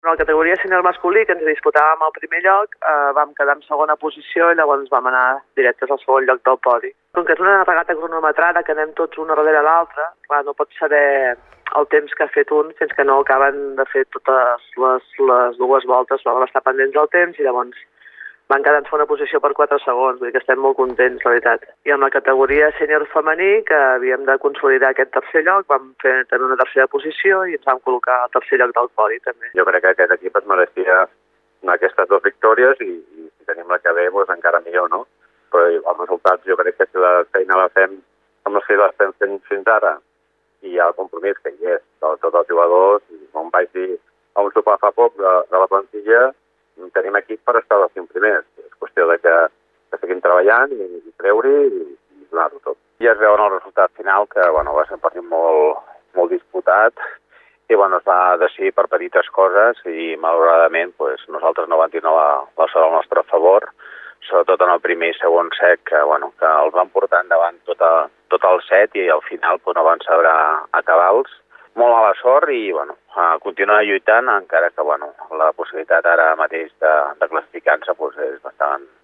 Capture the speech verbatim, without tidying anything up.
En la categoria sènior masculí, que ens disputàvem al primer lloc, eh, vam quedar en segona posició i llavors vam anar directes al segon lloc del podi. Com que és una regata cronometrada, que anem tots un darrere l'altre, clar, no pots saber el temps que ha fet un fins que no acaben de fer totes les, les dues voltes. Vam estar pendents del temps i llavors van quedar en segona posició per quatre segons, vull dir que estem molt contents, la veritat. I en la categoria sènior femení, que havíem de consolidar aquest tercer lloc, vam fer també una tercera posició i ens vam col·locar al tercer lloc del podi, també. Jo crec que aquest equip es mereixia aquestes dues victòries i, i si tenim la que ve, doncs encara millor, no? Però els resultats, jo crec que si la feina la fem com la feina la fem fent fins ara i el compromís que hi és de tots els jugadors, com vaig dir a un sopar fa poc de, de la plantilla, tenim equip per estar dels cinc primers. És qüestió de que, que seguim treballant i, i treure i, i donar-ho tot. I es veu en el resultat final que bueno, va ser un partit molt, molt disputat i bueno, es va decidir per petites coses i malauradament pues, nosaltres no vam tenir la, la sort al nostre favor, sobretot en el primer i segon set, que, bueno, que els van portar endavant tot, a, tot el set i al final pues, no van saber acabar-los. Molt mala sort i bueno, continuar lluitant, encara que bueno, la possibilitat ara mateix de, de classificar-se pues, és bastant,